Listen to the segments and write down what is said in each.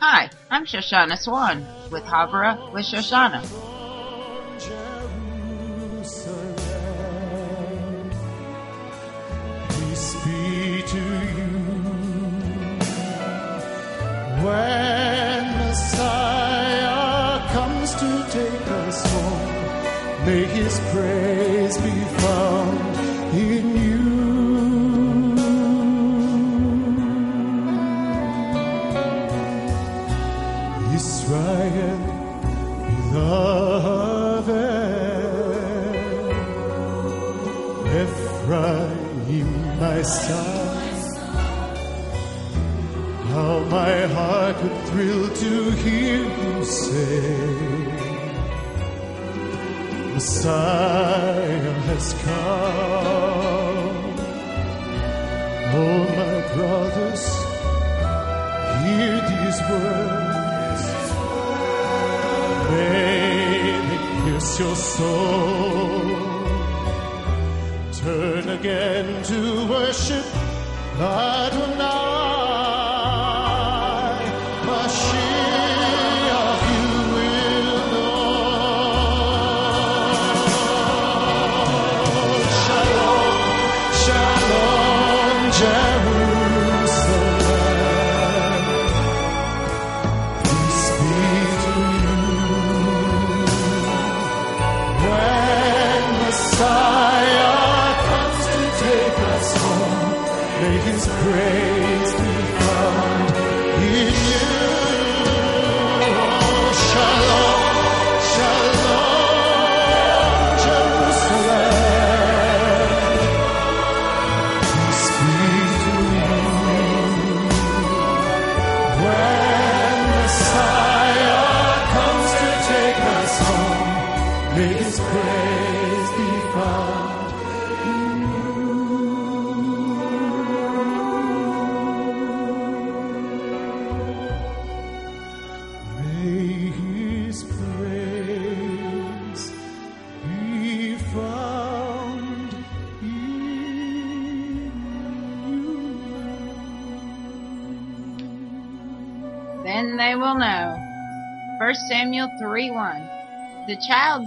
Hi, I'm Shoshana Swan with Havra with Shoshana. Jerusalem, peace be to you. When Messiah comes to take us home, may his praise be found in you. Israel, beloved, Ephraim, my son, how my heart would thrill to hear you say, Messiah has come. Oh, my brothers, hear these words. May they pierce your soul. Turn again to worship Adonai. Mashiach you will know. Shalom, shalom, Jerusalem. Peace be to you. When Messiah comes to take us home, may his praise be found in you. Shalom, shalom, Jerusalem. Peace be to you. When Messiah comes to take us home, may his praise be found in you. May his praise be found in you. Then they will know. 1 Samuel 3:1. The child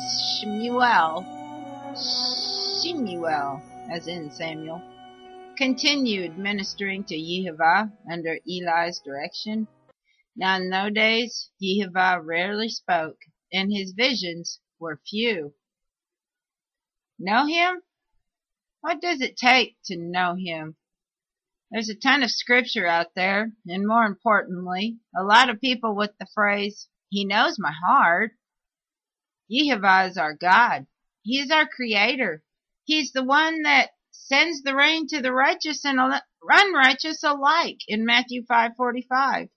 Shemuel, as in Samuel, continued ministering to Yehovah under Eli's direction. Now in those days, Yehovah rarely spoke, and his visions were few. Know him? What does it take to know him? There's a ton of scripture out there, and more importantly, a lot of people with the phrase, "He knows my heart." Yehovah is our God. He is our creator. He's the one that sends the rain to the righteous and unrighteous alike in Matthew 5:45.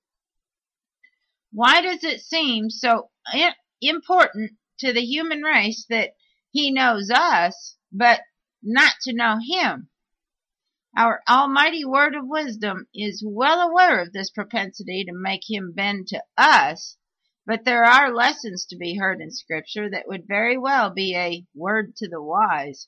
Why does it seem so important to the human race that he knows us, but not to know him? Our almighty word of wisdom is well aware of this propensity to make him bend to us, but there are lessons to be heard in Scripture that would very well be a word to the wise.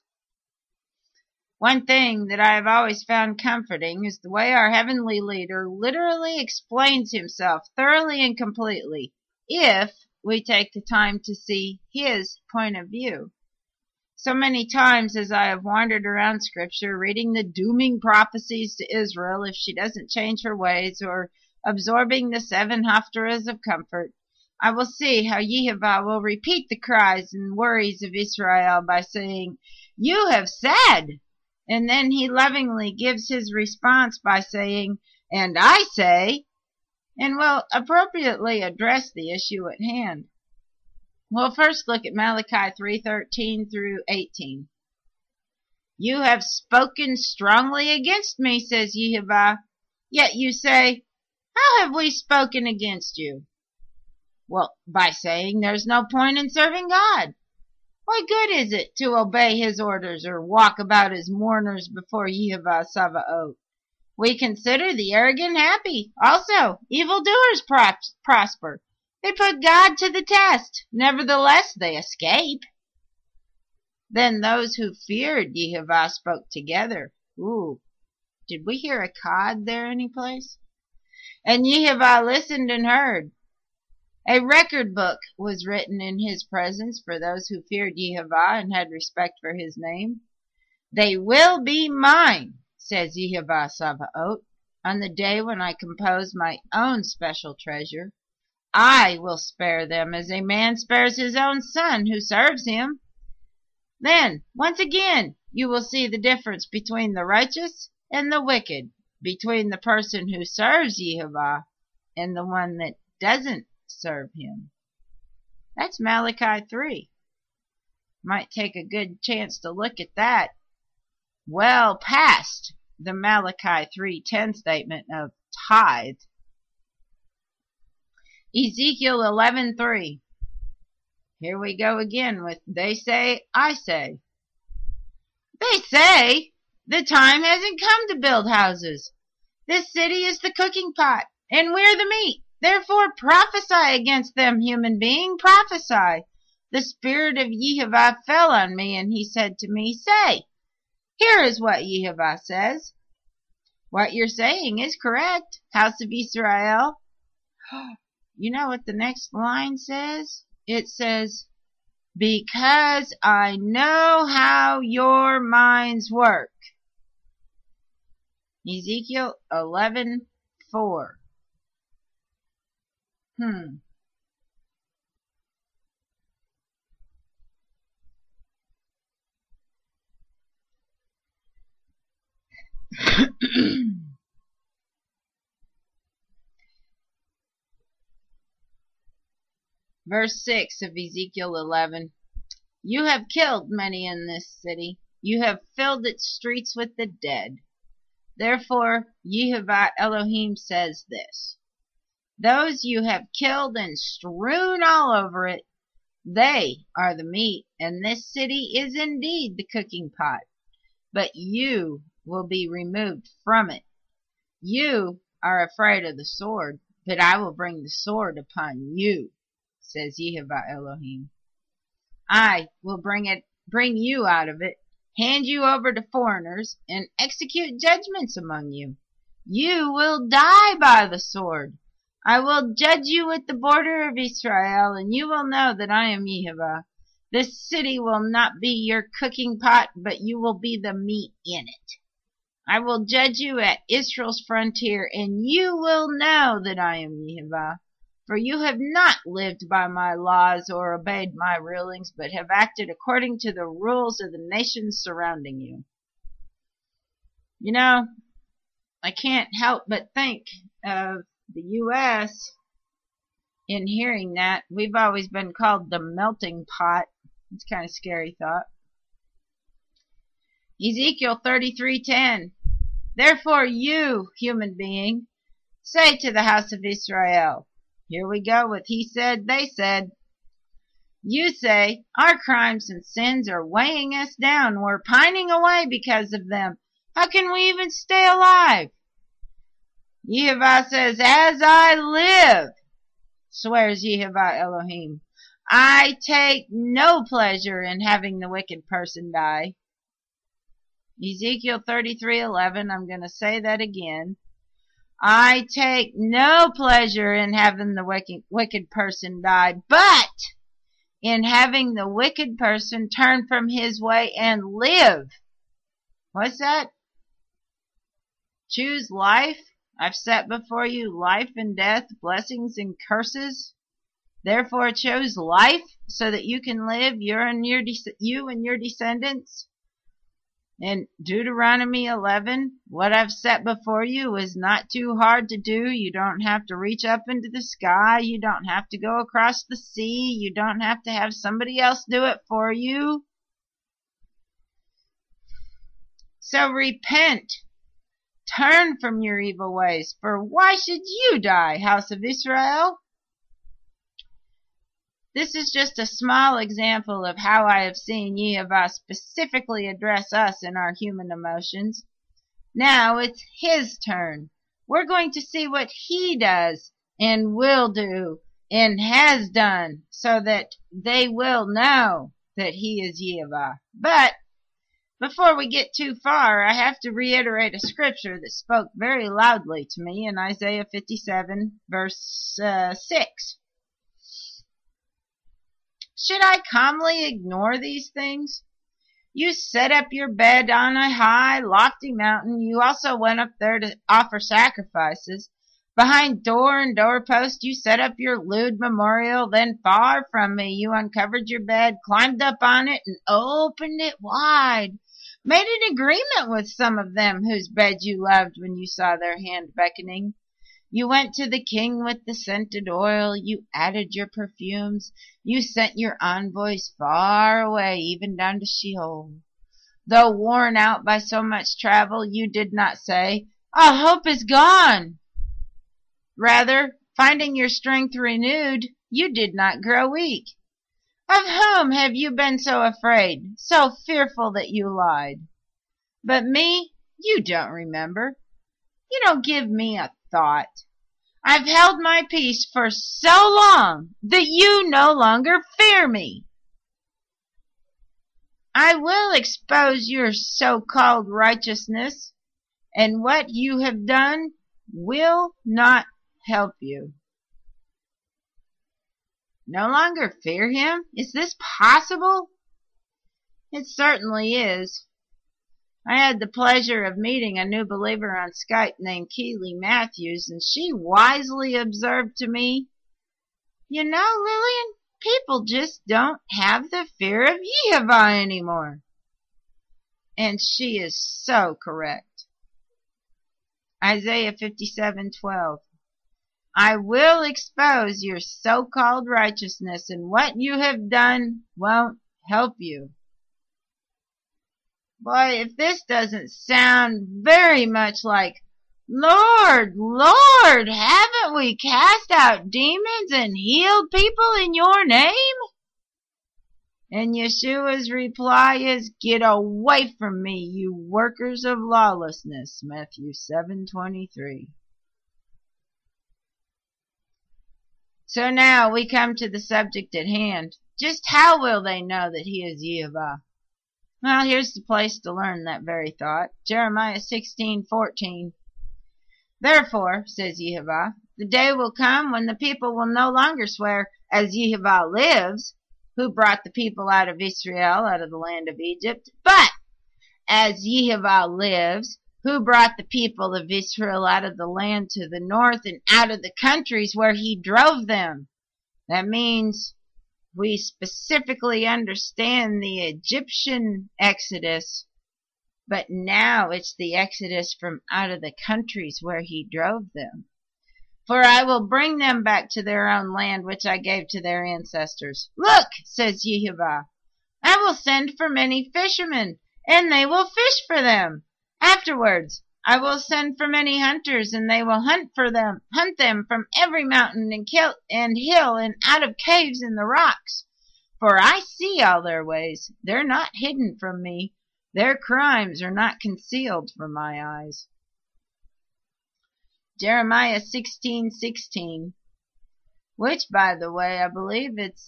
One thing that I have always found comforting is the way our heavenly leader literally explains himself thoroughly and completely, if we take the time to see his point of view. So many times as I have wandered around Scripture reading the dooming prophecies to Israel if she doesn't change her ways, or absorbing the 7 haftarahs of comfort, I will see how Yehovah will repeat the cries and worries of Israel by saying, "You have said," and then he lovingly gives his response by saying, "And I say," and will appropriately address the issue at hand. We'll first look at Malachi 3:13 through 18. "You have spoken strongly against me," says Yehovah, "yet you say, how have we spoken against you?" Well, by saying there's no point in serving God. What good is it to obey his orders or walk about as mourners before Yehovah Sabaoth? We consider the arrogant happy. Also, evildoers prosper. They put God to the test. Nevertheless, they escape. Then those who feared Yehovah spoke together. Ooh, did we hear a cod there any place? And Yehovah listened and heard. A record book was written in his presence for those who feared Yehovah and had respect for his name. They will be mine, says Yehovah Sabaoth, on the day when I compose my own special treasure. I will spare them as a man spares his own son who serves him. Then, once again, you will see the difference between the righteous and the wicked, between the person who serves Yehovah and the one that doesn't serve him. That's Malachi 3. Might take a good chance to look at that. Well past the Malachi 3:10 statement of tithe. Ezekiel 11:3. Here we go again with they say, I say. They say the time hasn't come to build houses. This city is the cooking pot, and we're the meat. Therefore prophesy against them, human being, prophesy. The spirit of Yehovah fell on me, and he said to me, say, here is what Yehovah says. What you're saying is correct, house of Israel. You know what the next line says? It says, because I know how your minds work. Ezekiel 11:4. Verse 6 of Ezekiel 11. You have killed many in this city. You have filled its streets with the dead. Therefore, Yehovah Elohim says this. Those you have killed and strewn all over it, they are the meat, and this city is indeed the cooking pot. But you will be removed from it. You are afraid of the sword, but I will bring the sword upon you, says Yehovah Elohim. I will bring you out of it, hand you over to foreigners, and execute judgments among you. You will die by the sword. I will judge you at the border of Israel, and you will know that I am Yehovah. This city will not be your cooking pot, but you will be the meat in it. I will judge you at Israel's frontier, and you will know that I am Yehovah. For you have not lived by my laws or obeyed my rulings, but have acted according to the rules of the nations surrounding you. You know, I can't help but think of the U.S. in hearing that. We've always been called the melting pot. It's kind of a scary thought. Ezekiel 33:10. Therefore you, human being, say to the house of Israel. Here we go with he said, they said. You say, our crimes and sins are weighing us down. We're pining away because of them. How can we even stay alive? Yehovah says, as I live, swears Yehovah Elohim, I take no pleasure in having the wicked person die. Ezekiel 33:11, I'm going to say that again. I take no pleasure in having the wicked person die, but in having the wicked person turn from his way and live. What's that? Choose life. I've set before you life and death, blessings and curses. Therefore chose life so that you can live, you and your descendants. In Deuteronomy 11, what I've set before you is not too hard to do. You don't have to reach up into the sky. You don't have to go across the sea. You don't have to have somebody else do it for you. So repent. Turn from your evil ways, for why should you die, house of Israel? This is just a small example of how I have seen Yehovah specifically address us in our human emotions. Now it's his turn. We're going to see what he does and will do and has done so that they will know that he is Yehovah. But Before we get too far, I have to reiterate a scripture that spoke very loudly to me in Isaiah 57, verse 6. Should I calmly ignore these things? You set up your bed on a high, lofty mountain. You also went up there to offer sacrifices. Behind door and doorpost you set up your lewd memorial. Then far from me you uncovered your bed, climbed up on it, and opened it wide. Made an agreement with some of them whose bed you loved when you saw their hand beckoning. You went to the king with the scented oil. You added your perfumes. You sent your envoys far away, even down to Sheol. Though worn out by so much travel, you did not say, "All hope is gone." Rather, finding your strength renewed, you did not grow weak. Of whom have you been so afraid, so fearful that you lied? But me, you don't remember. You don't give me a thought. I've held my peace for so long that you no longer fear me. I will expose your so-called righteousness, and what you have done will not help you. No longer fear him? Is this possible? It certainly is. I had the pleasure of meeting a new believer on Skype named Keely Matthews, and she wisely observed to me, "You know, Lillian, people just don't have the fear of Yehovah anymore." And she is so correct. Isaiah 57:12. I will expose your so-called righteousness, and what you have done won't help you. Boy, if this doesn't sound very much like, "Lord, Lord, haven't we cast out demons and healed people in your name?" And Yeshua's reply is, "Get away from me, you workers of lawlessness." Matthew 7:23. So now we come to the subject at hand. Just how will they know that he is Yehovah? Well, here's the place to learn that very thought. Jeremiah 16:14. Therefore, says Yehovah, the day will come when the people will no longer swear, "As Yehovah lives," who brought the people out of Israel, out of the land of Egypt, but "As Yehovah lives," who brought the people of Israel out of the land to the north and out of the countries where he drove them. That means we specifically understand the Egyptian exodus, but now it's the exodus from out of the countries where he drove them. For I will bring them back to their own land, which I gave to their ancestors. Look, says Yehovah, I will send for many fishermen, and they will fish for them. Afterwards, I will send for many hunters, and they will hunt them from every mountain and hill and out of caves in the rocks. For I see all their ways. They're not hidden from me. Their crimes are not concealed from my eyes. Jeremiah 16:16, which, by the way, I believe it's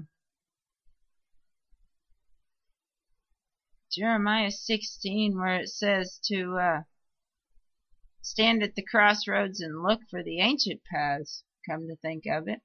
Jeremiah 16, where it says to stand at the crossroads and look for the ancient paths, come to think of it.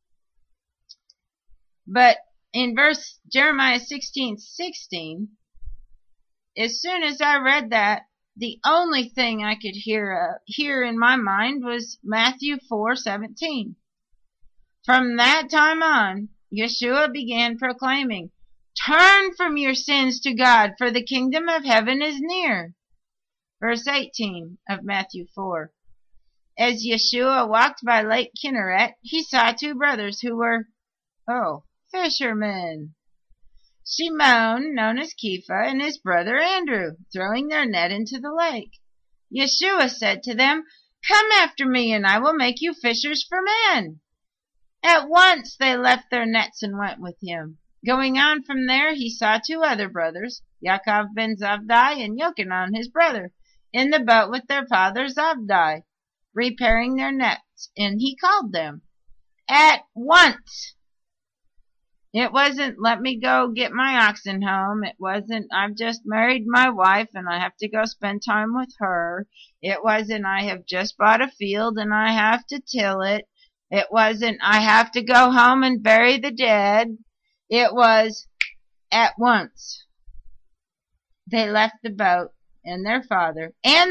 But in Jeremiah 16:16, as soon as I read that, the only thing I could hear in my mind was Matthew 4:17. From that time on, Yeshua began proclaiming, "Turn from your sins to God, for the kingdom of heaven is near." Verse 18 of Matthew 4. As Yeshua walked by Lake Kinneret, he saw two brothers who were, fishermen. Shimon, known as Kepha, and his brother Andrew, throwing their net into the lake. Yeshua said to them, "Come after me, and I will make you fishers for men." At once they left their nets and went with him. Going on from there, he saw two other brothers, Yaakov ben Zabdi and Yochanan his brother, in the boat with their father Zabdi, repairing their nets, and he called them. At once It wasn't, let me go get my oxen home. It wasn't, I've just married my wife and I have to go spend time with her. It wasn't, I have just bought a field and I have to till it. It wasn't, I have to go home and bury the dead. It was, at once, they left the boat and their father,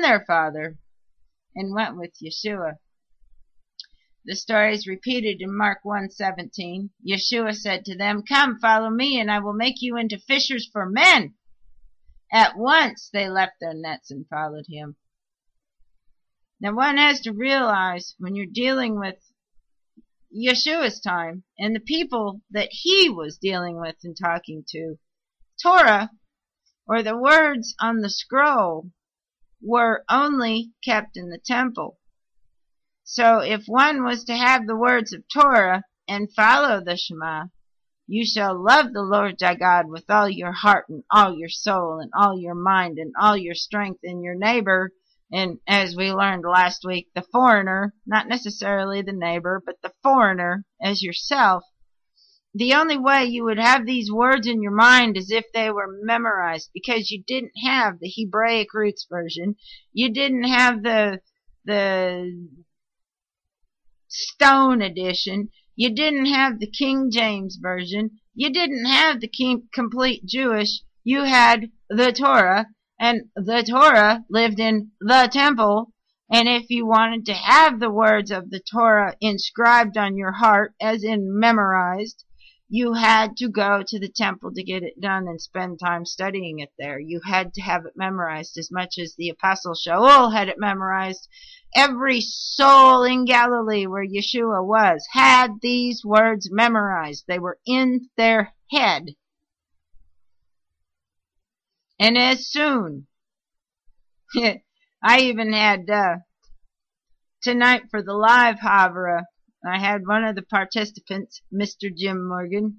and went with Yeshua. The story is repeated in Mark 1:17. Yeshua said to them, "Come, follow me, and I will make you into fishers for men." At once they left their nets and followed him. Now one has to realize when you're dealing with Yeshua's time and the people that he was dealing with and talking to, Torah, or the words on the scroll, were only kept in the temple. So if one was to have the words of Torah and follow the Shema, you shall love the Lord thy God with all your heart and all your soul and all your mind and all your strength, and your neighbor, and as we learned last week, the foreigner, not necessarily the neighbor, but the foreigner as yourself. The only way you would have these words in your mind is if they were memorized, because you didn't have the Hebraic Roots version. You didn't have the Stone edition. You didn't have the King James version. You didn't have the complete Jewish. You had the Torah, and the Torah lived in the temple. And if you wanted to have the words of the Torah inscribed on your heart, as in memorized, you had to go to the temple to get it done and spend time studying it there. You had to have it memorized as much as the Apostle Shaul had it memorized. Every soul in Galilee where Yeshua was had these words memorized. They were in their head. And as soon, I even had, tonight for the live Havra, I had one of the participants, Mr. Jim Morgan.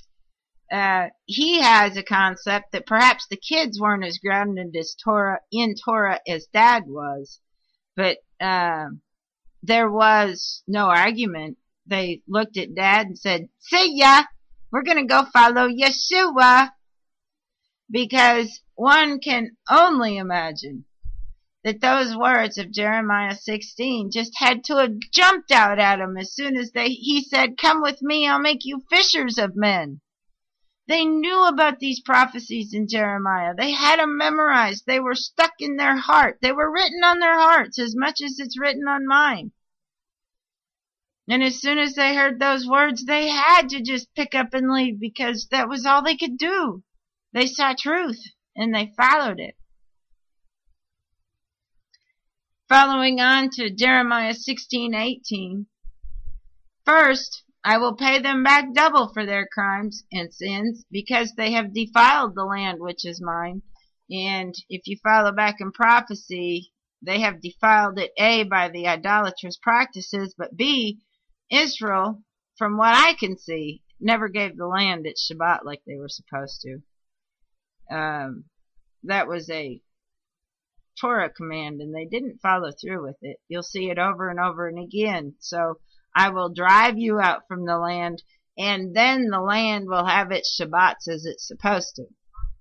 He has a concept that perhaps the kids weren't as grounded as in Torah as Dad was. But there was no argument. They looked at Dad and said, "See ya! We're going to go follow Yeshua." Because one can only imagine that those words of Jeremiah 16 just had to have jumped out at him as soon as he said, "Come with me, I'll make you fishers of men." They knew about these prophecies in Jeremiah. They had them memorized. They were stuck in their heart. They were written on their hearts as much as it's written on mine. And as soon as they heard those words, they had to just pick up and leave, because that was all they could do. They saw truth and they followed it. Following on to Jeremiah 16:18. First, I will pay them back double for their crimes and sins, because they have defiled the land which is mine. And if you follow back in prophecy, they have defiled it, A, by the idolatrous practices, but B, Israel, from what I can see, never gave the land its Shabbat like they were supposed to. That was a Torah command, and they didn't follow through with it. You'll see it over and over and again. So I will drive you out from the land, and then the land will have its Shabbats as it's supposed to.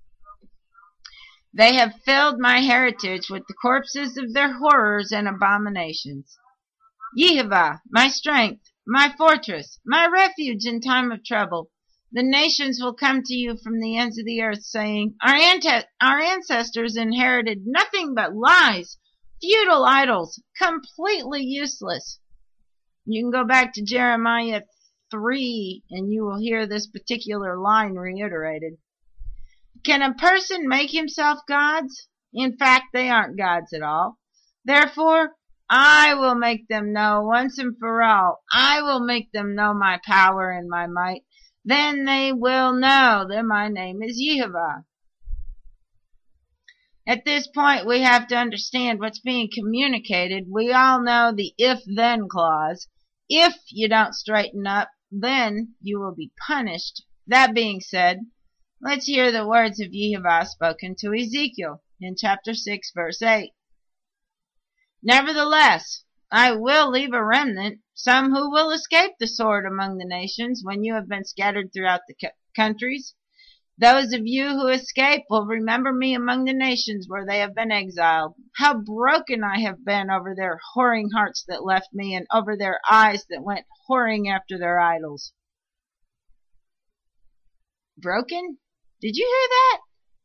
They have filled my heritage with the corpses of their horrors and abominations. Yehovah, my strength, my fortress, my refuge in time of trouble. The nations will come to you from the ends of the earth, saying, Our ancestors inherited nothing but lies, futile idols, completely useless. You can go back to Jeremiah 3 and you will hear this particular line reiterated. Can a person make himself gods? In fact, they aren't gods at all. Therefore, I will make them know once and for all. I will make them know my power and my might. Then they will know that my name is Yehovah. At this point, we have to understand what's being communicated. We all know the if-then clause. If you don't straighten up, then you will be punished. That being said, let's hear the words of Yehovah spoken to Ezekiel in chapter 6, verse 8. Nevertheless, I will leave a remnant, some who will escape the sword among the nations when you have been scattered throughout the countries. Those of you who escape will remember me among the nations where they have been exiled. How broken I have been over their whoring hearts that left me, and over their eyes that went whoring after their idols. Broken? Did you hear that?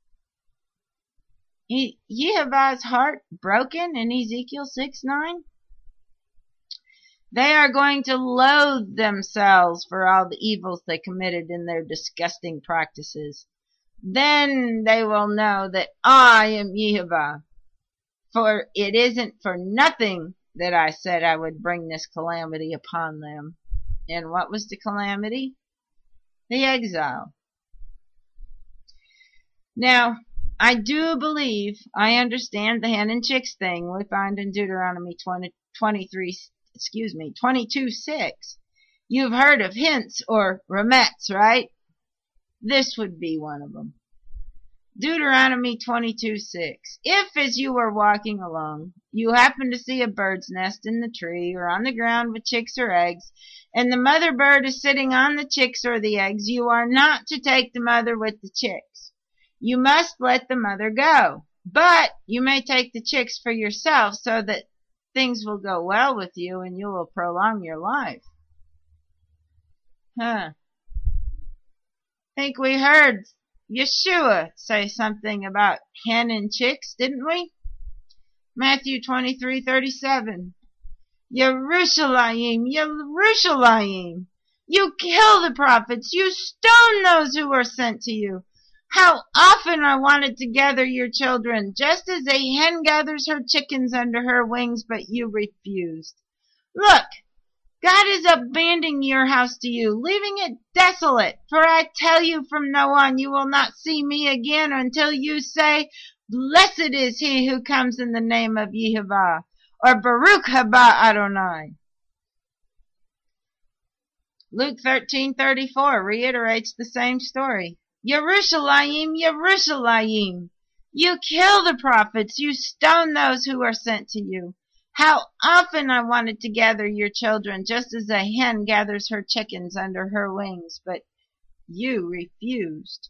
Yehovah's heart broken in Ezekiel 6:9? They are going to loathe themselves for all the evils they committed in their disgusting practices. Then they will know that I am Yehovah. For it isn't for nothing that I said I would bring this calamity upon them. And what was the calamity? The exile. Now, I do believe I understand the hen and chicks thing we find in Deuteronomy 22:6. You've heard of hints or remettes, right? This would be one of them. Deuteronomy 22:6. If, as you are walking along, you happen to see a bird's nest in the tree or on the ground with chicks or eggs, and the mother bird is sitting on the chicks or the eggs, you are not to take the mother with the chicks. You must let the mother go, but you may take the chicks for yourself so that things will go well with you and you will prolong your life. Think we heard Yeshua say something about hen and chicks, didn't we? Matthew 23:37. Yerushalayim, Yerushalayim, you kill the prophets, you stone those who are sent to you. How often I wanted to gather your children, just as a hen gathers her chickens under her wings, but you refused. Look, God is abandoning your house to you, leaving it desolate. For I tell you from now on, you will not see me again until you say, Blessed is he who comes in the name of Yehovah, or Baruch haba Adonai. Luke 13:34 reiterates the same story. Yerushalayim, Yerushalayim, you kill the prophets, you stone those who are sent to you. How often I wanted to gather your children, just as a hen gathers her chickens under her wings, but you refused.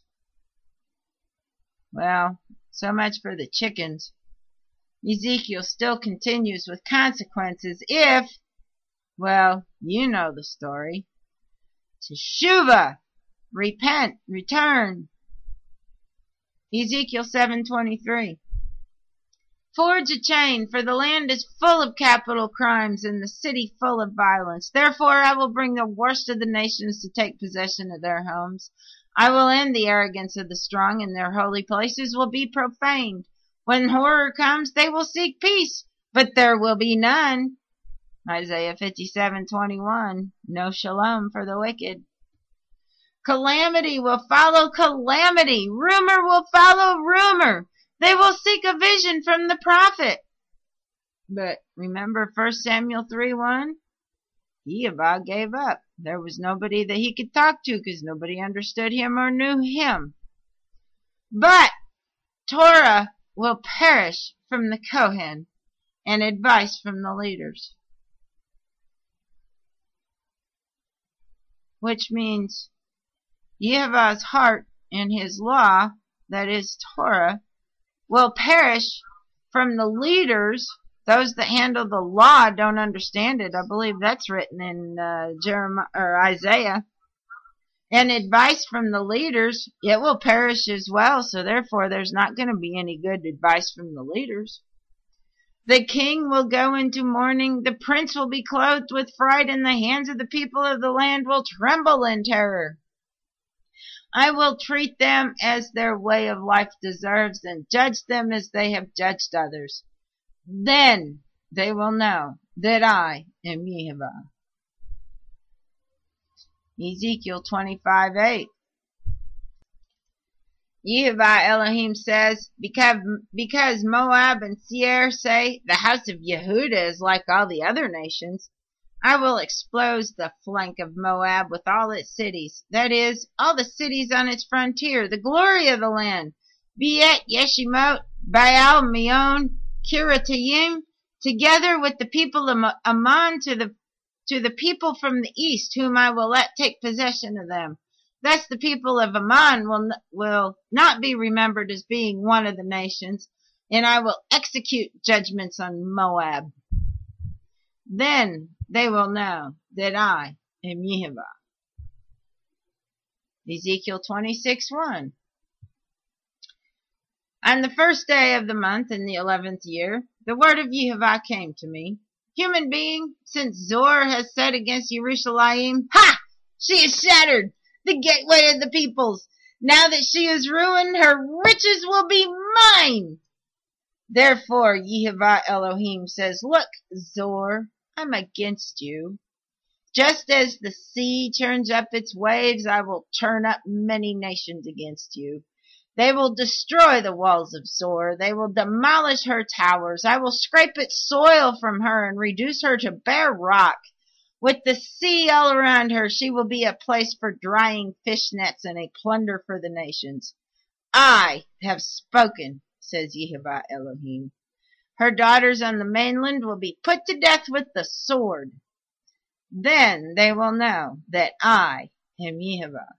Well, so much for the chickens. Ezekiel still continues with consequences if, well, you know the story. Teshuvah. Repent, return. Ezekiel 7:23. Forge a chain, for the land is full of capital crimes and the city full of violence. Therefore I will bring the worst of the nations to take possession of their homes. I will end the arrogance of the strong, and their holy places will be profaned. When horror comes, they will seek peace, but there will be none. Isaiah 57:21. No shalom for the wicked. Calamity will follow calamity. Rumor will follow rumor. They will seek a vision from the prophet. But remember 1 Samuel 3:1? Yehovah gave up. There was nobody that he could talk to because nobody understood him or knew him. But Torah will perish from the Kohen and advice from the leaders. Which means Yehovah's heart and his law, that is Torah, will perish from the leaders. Those that handle the law don't understand it. I believe that's written in Jeremiah or Isaiah. And advice from the leaders, it will perish as well. So therefore, there's not going to be any good advice from the leaders. The king will go into mourning. The prince will be clothed with fright, and the hands of the people of the land will tremble in terror. I will treat them as their way of life deserves and judge them as they have judged others. Then they will know that I am Yehovah. Ezekiel 25:8. Yehovah Elohim says, because Moab and Seir say the house of Yehudah is like all the other nations, I will expose the flank of Moab with all its cities, that is, all the cities on its frontier, the glory of the land, Beet Yeshimot, Baal Meon, Kiratayim, together with the people of Ammon to the people from the east, whom I will let take possession of them. Thus the people of Ammon will not be remembered as being one of the nations, and I will execute judgments on Moab. Then they will know that I am Yehovah. Ezekiel 26:1. On the first day of the month in the 11th year, the word of Yehovah came to me. Human being, since Zor has said against Jerusalem, ha! She is shattered, the gateway of the peoples. Now that she is ruined, her riches will be mine. Therefore, Yehovah Elohim says, look, Zor, I'm against you. Just as the sea turns up its waves, I will turn up many nations against you. They will destroy the walls of Zor. They will demolish her towers. I will scrape its soil from her and reduce her to bare rock. With the sea all around her, she will be a place for drying fish nets and a plunder for the nations. I have spoken, says Yehovah Elohim. Her daughters on the mainland will be put to death with the sword. Then they will know that I am Yehovah.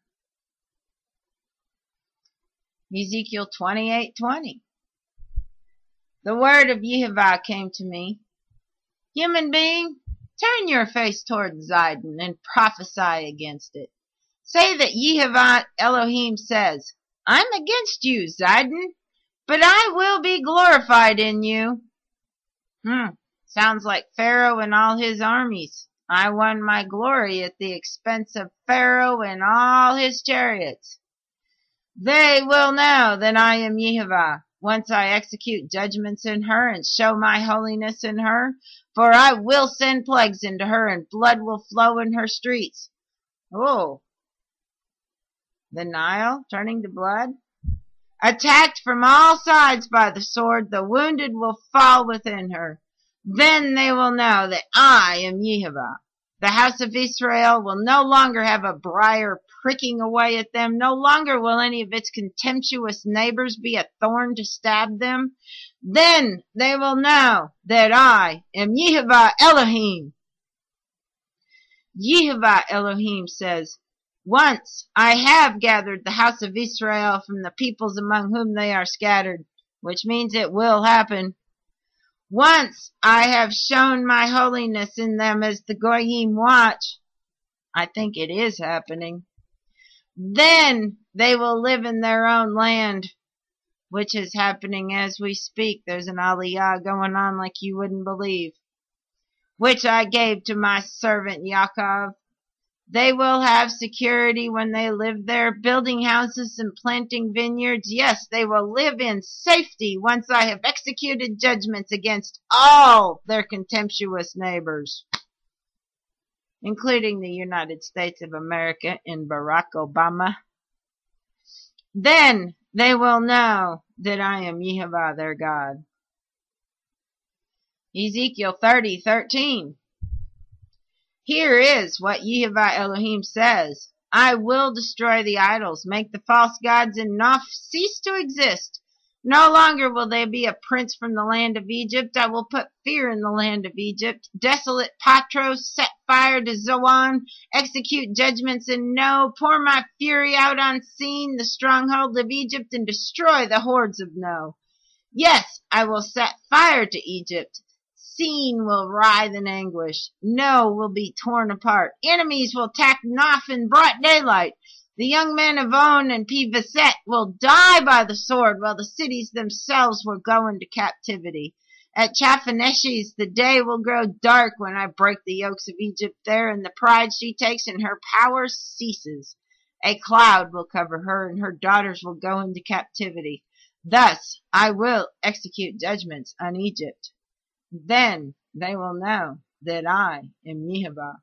Ezekiel 28:20. The word of Yehovah came to me. Human being, turn your face toward Zidon and prophesy against it. Say that Yehovah Elohim says, I'm against you, Zidon, but I will be glorified in you. Sounds like Pharaoh and all his armies. I won my glory at the expense of Pharaoh and all his chariots. They will know that I am Yehovah, once I execute judgments in her and show my holiness in her, for I will send plagues into her and blood will flow in her streets. Oh, the Nile turning to blood? Attacked from all sides by the sword, the wounded will fall within her. Then they will know that I am Yehovah. The house of Israel will no longer have a briar pricking away at them. No longer will any of its contemptuous neighbors be a thorn to stab them. Then they will know that I am Yehovah Elohim. Yehovah Elohim says, once I have gathered the house of Israel from the peoples among whom they are scattered, which means it will happen. Once I have shown my holiness in them as the Goyim watch. I think it is happening. Then they will live in their own land, which is happening as we speak. There's an aliyah going on like you wouldn't believe, which I gave to my servant Yaakov. They will have security when they live there, building houses and planting vineyards. Yes, they will live in safety once I have executed judgments against all their contemptuous neighbors, including the United States of America and Barack Obama. Then they will know that I am Yehovah their God. Ezekiel 30:13. Here is what Yehovah Elohim says. I will destroy the idols, make the false gods in Noph cease to exist. No longer will there be a prince from the land of Egypt. I will put fear in the land of Egypt. Desolate Patros, set fire to Zoan, execute judgments in No, pour my fury out on Sin, the stronghold of Egypt, and destroy the hordes of No. Yes, I will set fire to Egypt. Sin will writhe in anguish. No will be torn apart. Enemies will attack Noph in broad daylight. The young men of On and Pi-Viset will die by the sword, while the cities themselves will go into captivity. At Chaphaneshes the day will grow dark when I break the yokes of Egypt there, and the pride she takes in her power ceases. A cloud will cover her, and her daughters will go into captivity. Thus I will execute judgments on Egypt. Then they will know that I am Yehovah.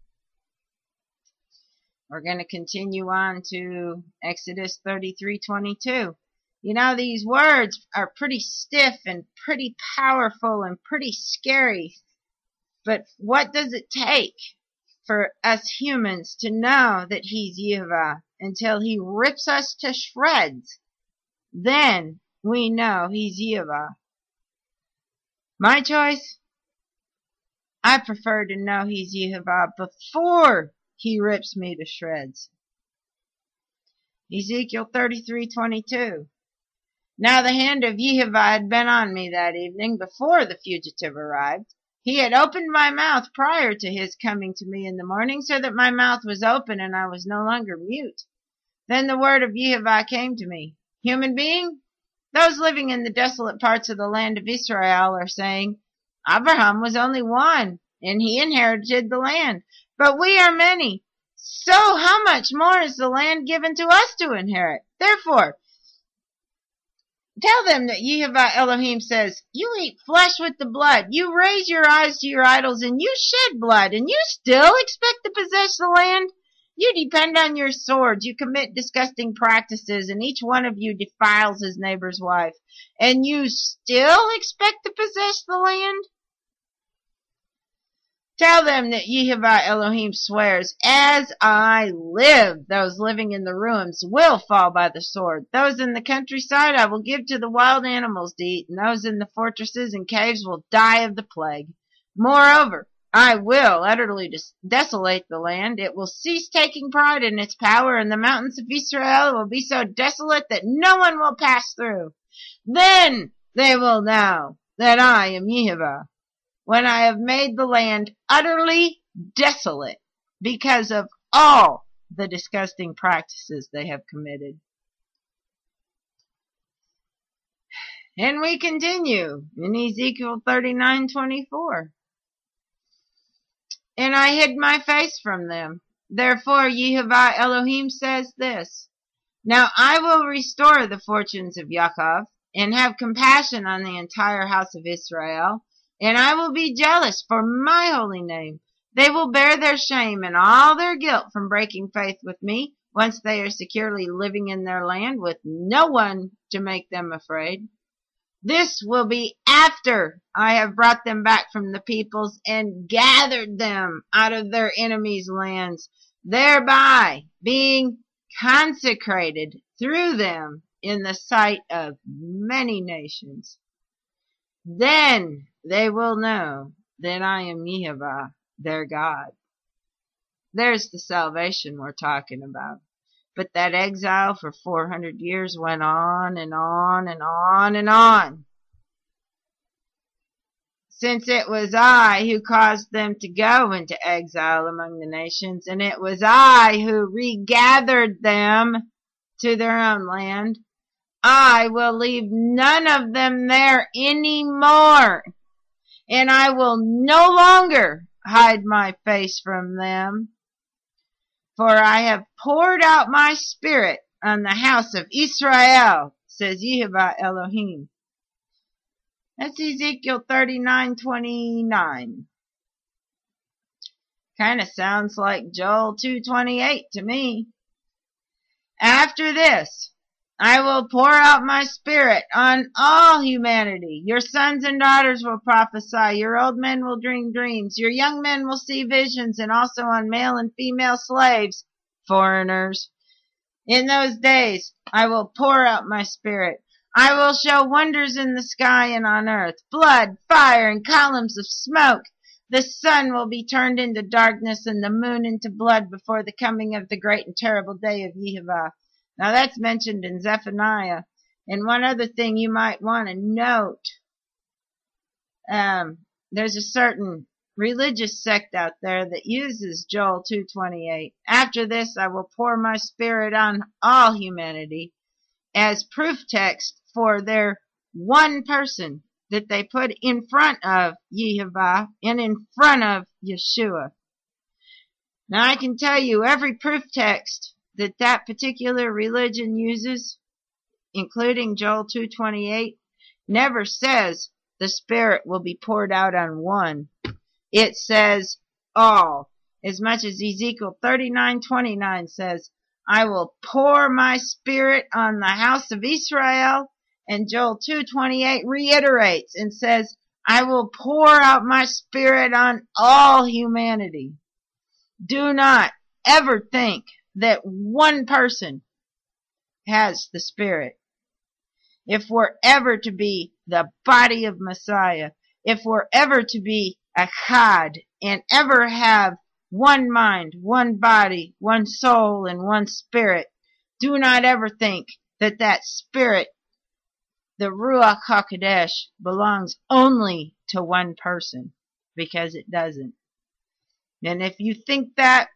We're going to continue on to Exodus 33:22. You know, these words are pretty stiff and pretty powerful and pretty scary. But what does it take for us humans to know that He's Yehovah until He rips us to shreds? Then we know He's Yehovah. My choice? I prefer to know he's Yehovah before he rips me to shreds. Ezekiel 33:22. Now the hand of Yehovah had been on me that evening before the fugitive arrived. He had opened my mouth prior to his coming to me in the morning, so that my mouth was open and I was no longer mute. Then the word of Yehovah came to me. Human being, those living in the desolate parts of the land of Israel are saying, Abraham was only one, and he inherited the land, but we are many. So how much more is the land given to us to inherit? Therefore, tell them that Yehovah Elohim says, you eat flesh with the blood, you raise your eyes to your idols, and you shed blood, and you still expect to possess the land? You depend on your swords, you commit disgusting practices, and each one of you defiles his neighbor's wife, and you still expect to possess the land? Tell them that Yehovah Elohim swears, as I live, those living in the ruins will fall by the sword. Those in the countryside I will give to the wild animals to eat, and those in the fortresses and caves will die of the plague. Moreover, I will utterly desolate the land. It will cease taking pride in its power, and the mountains of Israel will be so desolate that no one will pass through. Then they will know that I am Yehovah, when I have made the land utterly desolate because of all the disgusting practices they have committed. And we continue in Ezekiel 39:24. And I hid my face from them. Therefore Yehovah Elohim says this, Now I will restore the fortunes of Yaakov, and have compassion on the entire house of Israel, and I will be jealous for my holy name. They will bear their shame and all their guilt from breaking faith with me, once they are securely living in their land with no one to make them afraid. This will be after I have brought them back from the peoples and gathered them out of their enemies' lands, thereby being consecrated through them in the sight of many nations. Then they will know that I am Yehovah, their God. There's the salvation we're talking about. But that exile for 400 years went on and on and on and on. Since it was I who caused them to go into exile among the nations, and it was I who regathered them to their own land, I will leave none of them there any more, and I will no longer hide my face from them. For I have poured out my spirit on the house of Israel, says Yehovah Elohim. That's Ezekiel 39:29. Kind of sounds like Joel 2:28 to me. After this, I will pour out my spirit on all humanity. Your sons and daughters will prophesy. Your old men will dream dreams. Your young men will see visions, and also on male and female slaves, foreigners. In those days, I will pour out my spirit. I will show wonders in the sky and on earth, blood, fire, and columns of smoke. The sun will be turned into darkness and the moon into blood before the coming of the great and terrible day of Yehovah. Now that's mentioned in Zephaniah. And one other thing you might want to note, there's a certain religious sect out there that uses Joel 2:28. After this I will pour my spirit on all humanity as proof text for their one person that they put in front of Yehovah and in front of Yeshua. Now I can tell you every proof text that particular religion uses, including Joel 2:28, never says the Spirit will be poured out on one. It says all, as much as Ezekiel 39:29 says, I will pour my spirit on the house of Israel, and Joel 2:28 reiterates and says, I will pour out my spirit on all humanity. Do not ever think that one person has the Spirit. If we're ever to be the body of Messiah, if we're ever to be echad, and ever have one mind, one body, one soul, and one spirit. Do not ever think that that spirit, the Ruach HaKodesh, belongs only to one person, because it doesn't. And if you think that,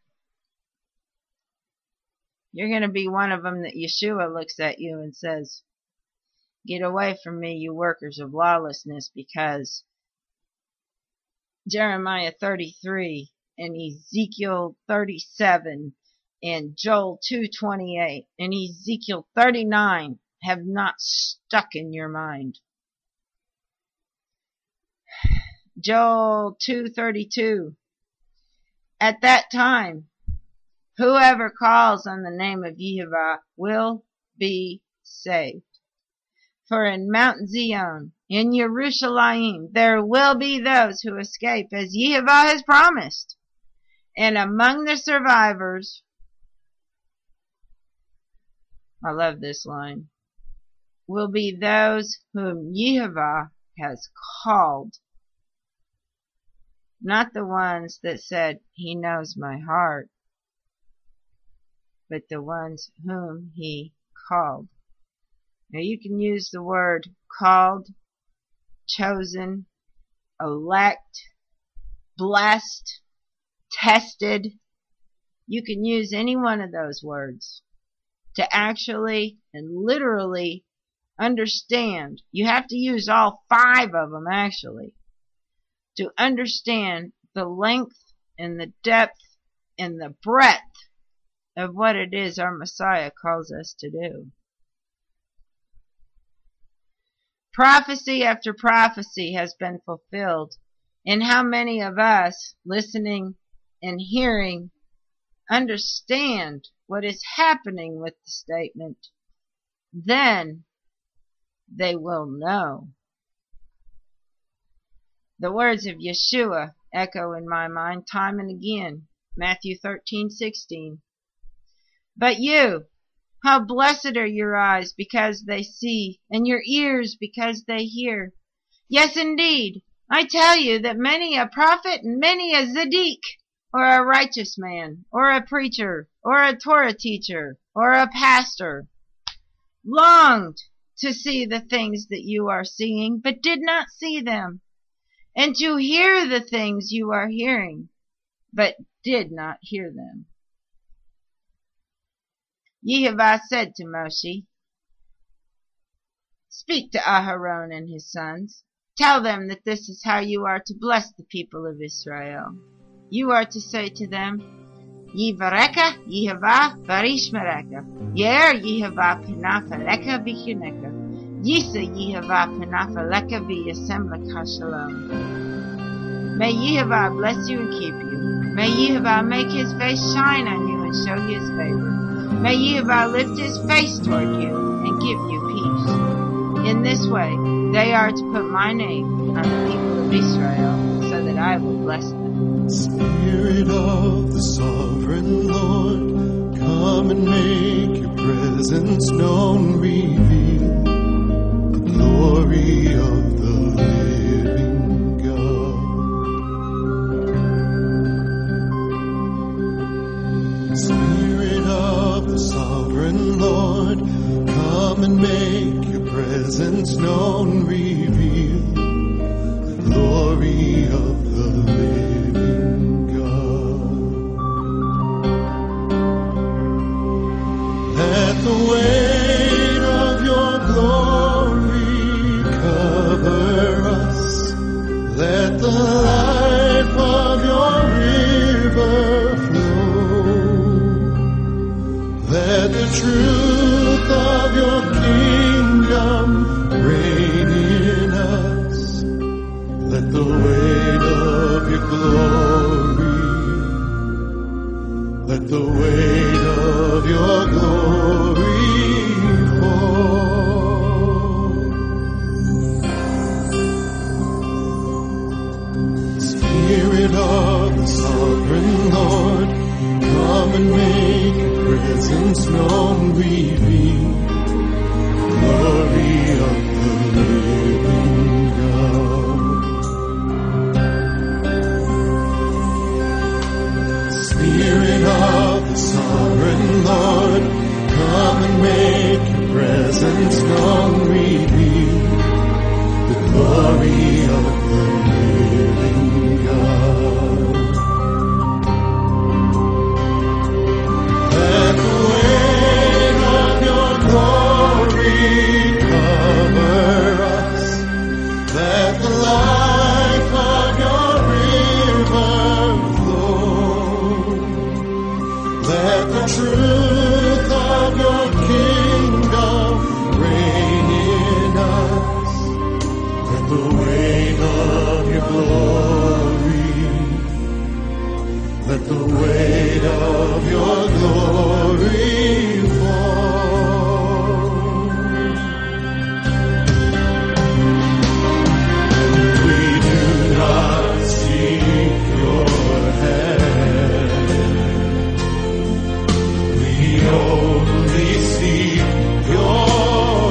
you're going to be one of them that Yeshua looks at you and says, get away from me, you workers of lawlessness, because Jeremiah 33 and Ezekiel 37 and Joel 2:28 and Ezekiel 39 have not stuck in your mind. Joel 2:32. At that time, whoever calls on the name of Yehovah will be saved. For in Mount Zion, in Jerusalem, there will be those who escape, as Yehovah has promised. And among the survivors, I love this line, will be those whom Yehovah has called. Not the ones that said, he knows my heart, but the ones whom he called. Now you can use the word called, chosen, elect, blessed, tested. You can use any one of those words to actually and literally understand. You have to use all 5 of them actually to understand the length and the depth and the breadth of what it is our Messiah calls us to do. Prophecy after prophecy has been fulfilled. And how many of us listening and hearing understand what is happening with the statement? Then they will know. The words of Yeshua echo in my mind time and again. Matthew 13:16. But you, how blessed are your eyes because they see, and your ears because they hear. Yes, indeed, I tell you that many a prophet and many a Tzaddik, or a righteous man, or a preacher, or a Torah teacher, or a pastor, longed to see the things that you are seeing, but did not see them, and to hear the things you are hearing, but did not hear them. Yehovah said to Moshe, speak to Aharon and his sons. Tell them that this is how you are to bless the people of Israel. You are to say to them, Yivareka Yehovah Varishmereka, Yer Yehovah Panav Aleka V'chuneka, Yisa Yehovah Panav Aleka V'yasem Leka Shalom. May Yehovah bless you and keep you. May Yehovah make his face shine on you and show you his favor. May Yehovah lift his face toward you and give you peace. In this way, they are to put my name on the people of Israel, so that I will bless them. Spirit of the sovereign Lord, come and make your presence known, reveal the glory of the living God. Spirit of the sovereign Lord, come and make your presence known, reveal the glory of the living God. Let the weight of your glory cover us. Let the life of your river flow. Let the truth of your kingdom reign in us. Let the weight of your glory, let the weight of your glory fall. Spirit of the sovereign Lord, come and make your presence known, reveal the glory of the living God. sovereign Lord, come and make your presence known, reveal the glory of the living God. Let the weight of your glory cover us. Let the life of your river flow. Let the truth of your kingdom reign in us. Let the weight of your glory, let the weight of your glory fall. We do not seek your hand, we only seek your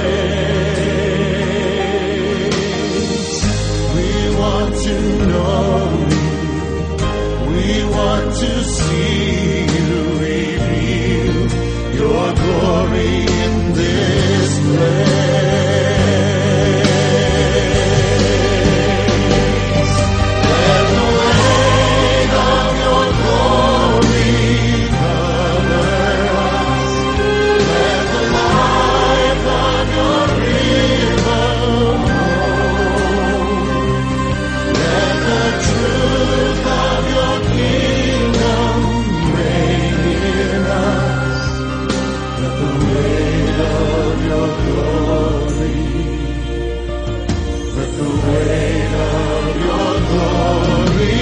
face. We want to know you, we want to see you, reveal your glory in this place. Let the weight of your glory cover us. Let the life of your river flow. Let the truth of your kingdom reign in us. Let the weight of your glory, let the weight of your glory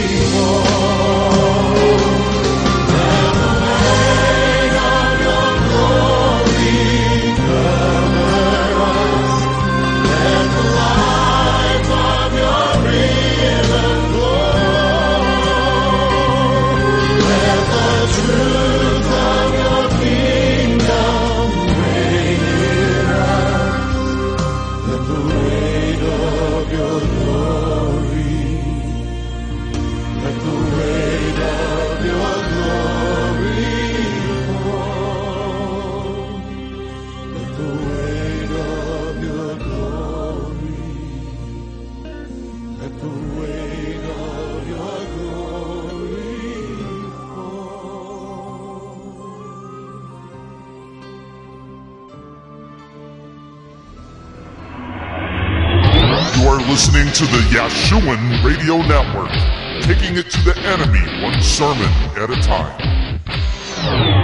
fall. Let the weight of your glory cover us. Let the life of your river flow. Let the truth of your kingdom reign in us. Let the weight of your glory, let the weight of your glory fall. Let the weight of your glory, let the weight of your glory fall. You are listening to the Yashuan Radio Network, taking it to the enemy one sermon at a time.